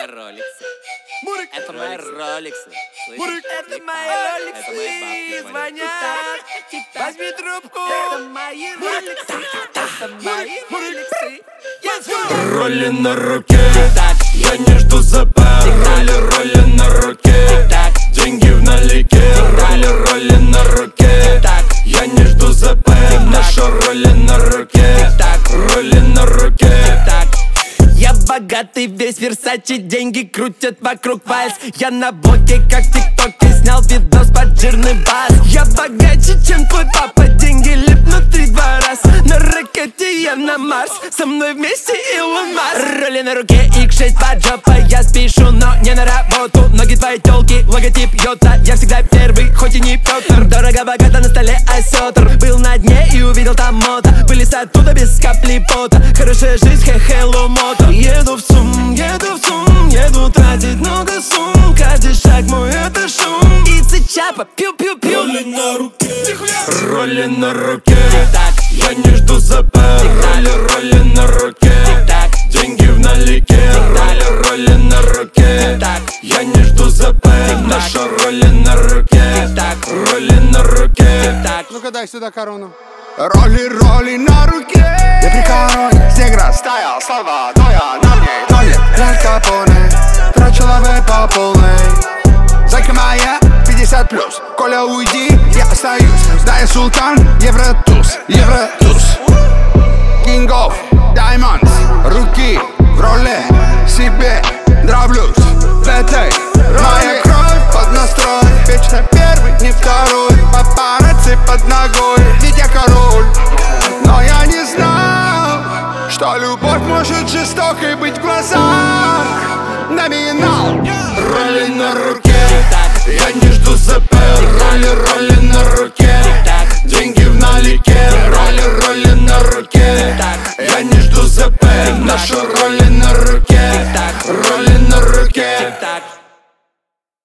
Это роликсы. Это мои роликсы. Это мои роликсы, звонят. Возьми трубку. Это мои роликсы. Это мои роликсы. Роли на руке, я не жду ЗП. Роли на руке, деньги в налике. Роли на руке, я не жду ЗП. Наши роли на руке, роли на руке. Я богатый, весь Версачи, деньги крутят вокруг пальц. Я на блоке, как в ТикТоке, снял видос под жирный бас. Я богаче, чем твой папа, деньги липнут 3-2 раз. На ракете я на Марс, со мной вместе Илон Маск. Роли на руке, X6 под жопой, я спешу, но не на работу. Ноги твоей тёлки, логотип Йота, я всегда первый, хоть и не Пётр. Дорого-богато на столе осётр, был на дне и увидел там мото. Вылез оттуда без капли пота, хорошая жизнь, хе-хелло мото. Еду в ЦУМ, еду тратить много сумм. Каждый шаг мой это шум. И цычапа, пью-пью-пью. Роли на руке, роли на руке. Я не жду ЗП. Роли на руке, деньги в налике. Роли на руке, я не жду ЗП. Наши роли на руке, роли на руке. Ну-ка дай сюда корону. Роли на руке. Я при короне, снег растаял, слова, но я на ней. Но нет, Аль Капоне, трачу лавы по полной. Зайка моя, 50+, Коля, уйди, я остаюсь. Знаю, султан, Евротуз. King of Diamonds, руки в роли, себе нравлюсь в этой. Моя кровь под настрой, вечно первый, не второй. Папарацци под ногой, ведь я король. Но я не знал, что любовь может жестокой быть в глазах. Номинал. Роли на руке, я не жду ЗП. Роли на руке, деньги в налике. Роли на руке, я не жду ЗП. Наши роли